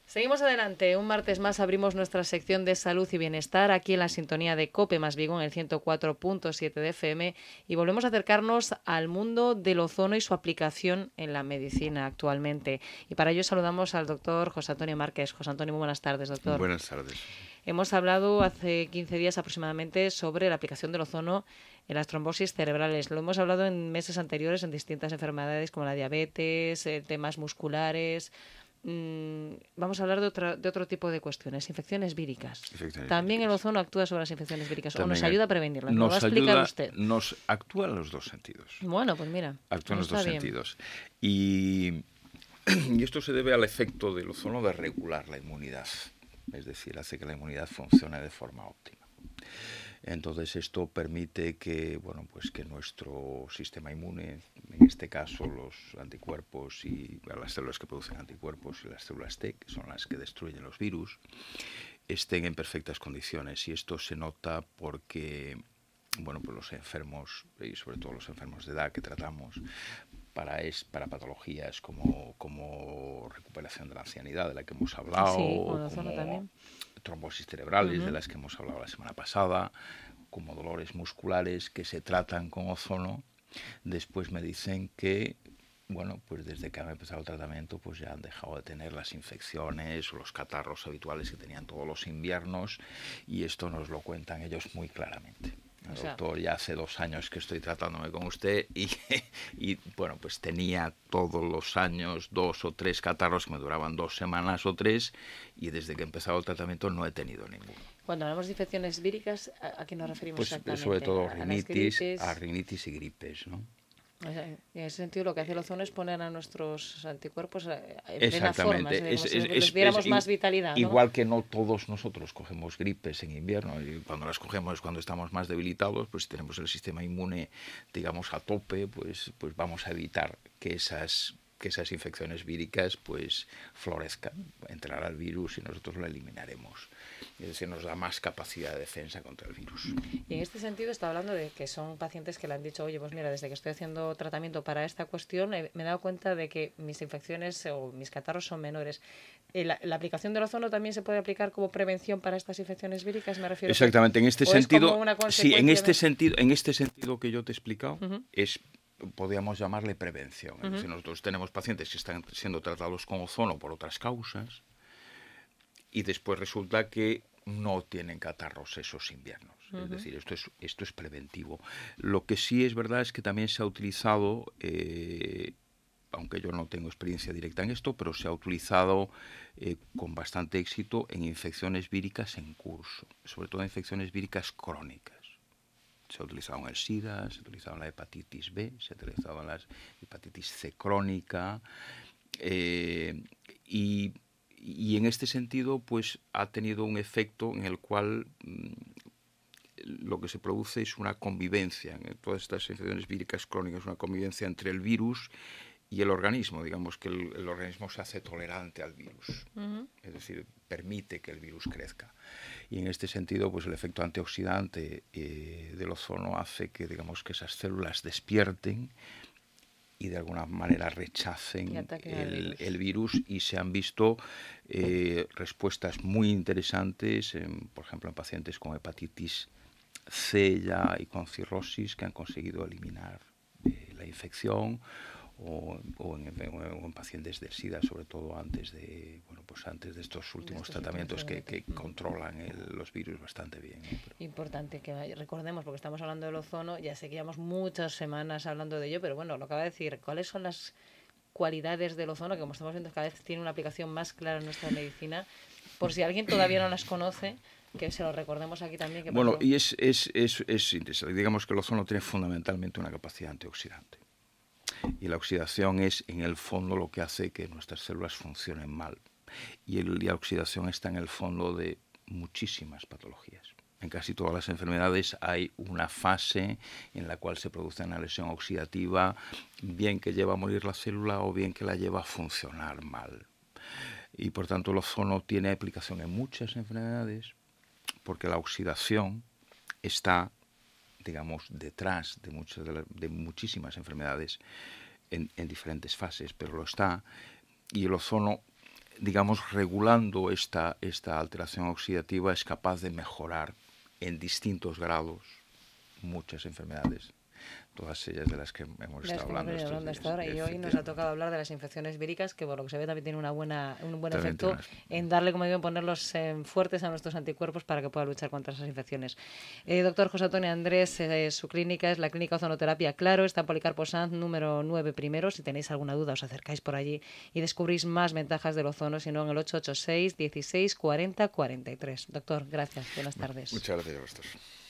Seguimos adelante. Un martes más abrimos nuestra sección de salud y bienestar aquí en la sintonía de COPE más Vigo en el 104.7 de FM y volvemos a acercarnos al mundo del ozono y su aplicación en la medicina actualmente. Y para ello saludamos al doctor José Antonio Márquez. José Antonio, muy buenas tardes, doctor. Buenas tardes. Hemos hablado hace 15 días aproximadamente sobre la aplicación del ozono en las trombosis cerebrales. Lo hemos hablado en meses anteriores en distintas enfermedades como la diabetes, temas musculares. Vamos a hablar de otro tipo de cuestiones, infecciones víricas. También el ozono actúa sobre las infecciones víricas o nos ayuda a prevenirlas. ¿Lo va a explicar usted? Nos actúa en los dos sentidos. Bueno, pues mira. Actúa en los dos sentidos. Y esto se debe al efecto del ozono de regular la inmunidad. Es decir, hace que la inmunidad funcione de forma óptima. Entonces esto permite que, que nuestro sistema inmune, en este caso los anticuerpos y las células que producen anticuerpos y las células T, que son las que destruyen los virus, estén en perfectas condiciones. Y esto se nota porque, pues los enfermos, y sobre todo los enfermos de edad que tratamos, para patologías como recuperación de la ancianidad, de la que hemos hablado, como también. Trombosis cerebrales, de las que hemos hablado la semana pasada, como dolores musculares que se tratan con ozono. Después me dicen que, pues desde que han empezado el tratamiento, pues ya han dejado de tener las infecciones o los catarros habituales que tenían todos los inviernos, y esto nos lo cuentan ellos muy claramente. Doctor, ya hace 2 años que estoy tratándome con usted y pues tenía todos los años 2 o 3 catarros que me duraban 2 semanas o 3, y desde que he empezado el tratamiento no he tenido ninguno. Cuando hablamos de infecciones víricas, ¿a qué nos referimos exactamente? Sobre todo a rinitis y gripes, ¿no? O sea, en ese sentido, lo que hace el ozono es poner a nuestros anticuerpos en plena forma, como si les diéramos más vitalidad, ¿no? Igual que no todos nosotros cogemos gripes en invierno, y cuando las cogemos es cuando estamos más debilitados, pues si tenemos el sistema inmune, digamos, a tope, pues vamos a evitar que esas infecciones víricas pues florezcan. Entrará el virus y nosotros lo eliminaremos. Es decir, nos da más capacidad de defensa contra el virus. Y en este sentido está hablando de que son pacientes que le han dicho, oye, pues mira, desde que estoy haciendo tratamiento para esta cuestión me he dado cuenta de que mis infecciones o mis catarros son menores. ¿La aplicación del ozono también se puede aplicar como prevención para estas infecciones víricas? Me refiero. Exactamente, en este sentido, sí, en este sentido que yo te he explicado, podríamos llamarle prevención. Es decir, nosotros tenemos pacientes que están siendo tratados con ozono por otras causas y después resulta que no tienen catarros esos inviernos. Es decir, esto es preventivo. Lo que sí es verdad es que también se ha utilizado, aunque yo no tengo experiencia directa en esto, pero se ha utilizado con bastante éxito en infecciones víricas en curso, sobre todo en infecciones víricas crónicas. Se ha utilizado en el SIDA, se ha utilizado en la hepatitis B, se ha utilizado en la hepatitis C crónica, y en este sentido pues ha tenido un efecto en el cual lo que se produce es una convivencia en todas estas infecciones víricas crónicas, una convivencia entre el virus y el organismo. Digamos que el organismo se hace tolerante al virus, es decir, permite que el virus crezca. Y en este sentido, pues el efecto antioxidante del ozono hace que, digamos, que esas células despierten y de alguna manera rechacen el virus, y se han visto respuestas muy interesantes, por ejemplo, en pacientes con hepatitis C ya y con cirrosis que han conseguido eliminar la infección, o en pacientes del SIDA, sobre todo antes de estos últimos tratamientos que controlan los virus bastante bien, ¿no? Importante que recordemos, porque estamos hablando del ozono, ya sé que llevamos muchas semanas hablando de ello, pero bueno, lo acaba de decir, ¿cuáles son las cualidades del ozono que, como estamos viendo, cada vez tiene una aplicación más clara en nuestra medicina? Por si alguien todavía no las conoce, que se lo recordemos aquí también. Y es interesante. Digamos que el ozono tiene fundamentalmente una capacidad antioxidante. Y la oxidación es, en el fondo, lo que hace que nuestras células funcionen mal. Y la oxidación está en el fondo de muchísimas patologías. En casi todas las enfermedades hay una fase en la cual se produce una lesión oxidativa, bien que lleva a morir la célula o bien que la lleva a funcionar mal. Y por tanto el ozono tiene aplicación en muchas enfermedades, porque la oxidación está, digamos, detrás de muchísimas enfermedades en diferentes fases, pero lo está, y el ozono digamos, regulando esta alteración oxidativa, es capaz de mejorar en distintos grados muchas enfermedades, todas ellas de las que hemos estado hablando estos días. Hasta ahora. Y hoy nos ha tocado hablar de las infecciones víricas, que por lo que se ve también tiene un buen También efecto tiene en darle, como digo, ponerlos fuertes a nuestros anticuerpos para que pueda luchar contra esas infecciones. Doctor José Antonio Andrés, su clínica es la Clínica Ozonoterapia Claro, está en Policarpo Sanz, número 9 primero. Si tenéis alguna duda, os acercáis por allí y descubrís más ventajas del ozono, si no, en el 886 16 40 43. Doctor, gracias. Buenas tardes. Muchas gracias a vosotros.